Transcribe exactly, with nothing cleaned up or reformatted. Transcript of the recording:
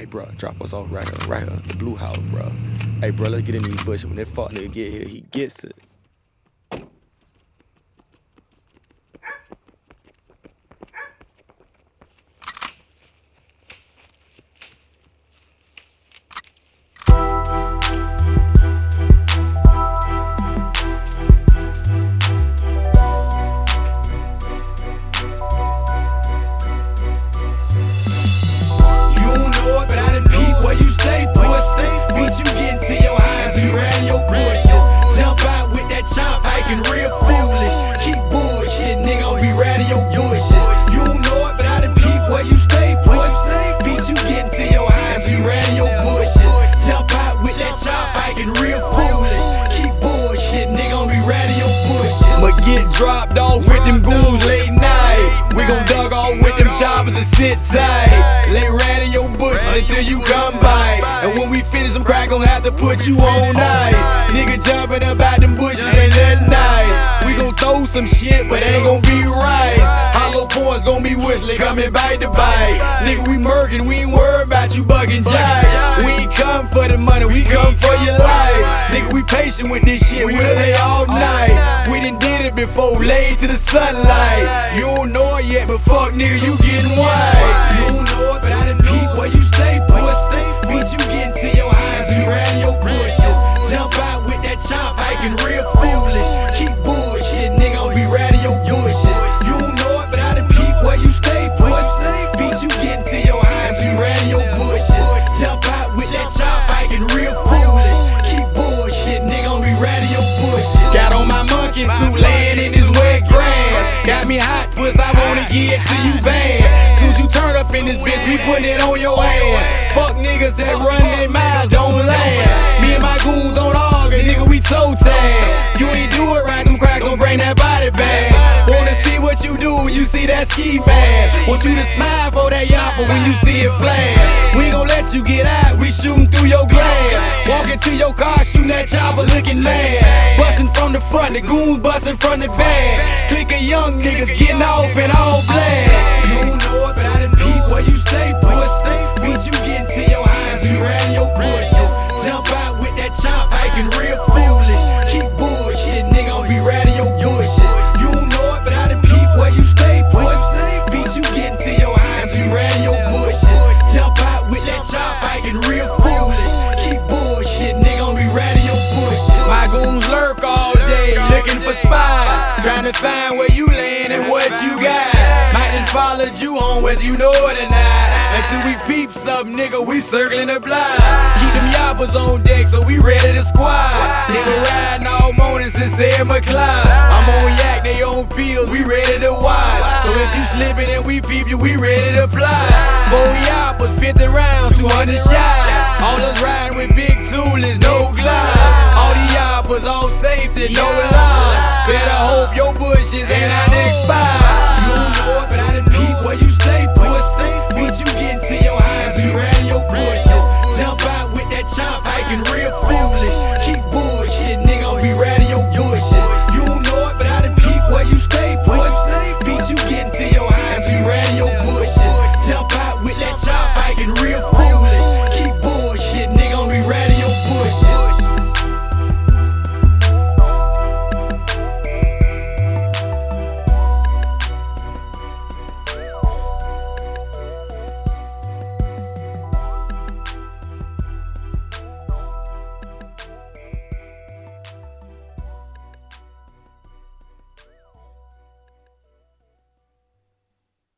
Hey, bro, drop us off right here, right here, the blue house, bro. Hey, bro, let's get in these bushes. When that fuck nigga get here, he gets it. Get dropped off with them goons late night. We gon' dug off with them choppers and sit tight. Lay radio bushes until you come by. And when we finish, them crack gon' have to put you on ice. Nigga jumping up out them bushes ain't that nice. We gon' throw some shit, but ain't gon' be right. Hollow points gon' be whistling, coming bite to bite. Nigga, we murkin', we ain't worried about you bugging jive. We ain't come for the money, we come for your life. Nigga, we patient with this shit, we'll lay all night. We done did it before, laid to the sunlight. You don't know it yet, but fuck nigga, you getting white. You don't know it, but I done peep where you stay, pussy. Bitch, you getting to your eyes, you riding your bushes. Jump out with that chop, acting real foolish. Keep bullshit, nigga, I'll be riding your bushes. You don't know it, but I done peep where you stay, pussy. Bitch, you getting to your eyes, you riding your bushes. Jump out with that chop, acting real foolish. Keep bullshit, nigga, I'll be riding your bushes. Got on my monkey suit, laying in this wet grass. Got me hot, puss, I wanna get to you bad. Soon as you turn up in this bitch, we put it on your ass. Fuck niggas that run their mouths, don't last. Me and my goons don't argue, nigga, we toe tag. You ain't do it right, them crack gon' bring that body back. Wanna see what you do when you see that ski mask. Want you to smile for that yapper when you see it flash. We gon' let you get out, we shootin' through your glass. Walk into your car, shootin' that chopper looking mad. Bustin' from the front, the goons bustin' from the back. Click of young niggas getting off in all black. You don't know it, but I done peep where you stay, pussy. Bitch, you getting to your eyes, you riding your bushes. Jump out with that chop, acting real foolish. Keep bullshit, nigga, I'll be riding your bushes. You don't know it, but I done peep where you stay, pussy. Bitch, you getting to your eyes, you riding your bushes. Jump out with that chop, acting real foolish. Keep bullshit, nigga, I'll be riding your bushes. My goons lurk all day, looking for spies, trying to find where you land and what you got. Might done followed you home whether you know it or not. Until we peep something, nigga, we circling the block. Keep them yappers on deck so we ready to squad. Nigga riding all morning since seven o'clock. I'm on yak, they on pills, we ready to watch. So if you slippin' and we peep you, we ready to fly. Four yappers, fifty rounds, two hundred shots. All us riding with big toolers, no glide. All these yappers on safety, no line. Better hope your bushes ain't our next spot. You don't know it, but I done peep where you stay, pussy. Bitch, you getting to your eyes, you riding your bushes. Jump out with that chop, acting real foolish. Keep bullshit, nigga, I'll be riding your bushes. You don't know it, but I done peep where you stay, pussy. Bitch, you getting to your eyes, you riding your bushes. Jump out with that chop, acting real foolish.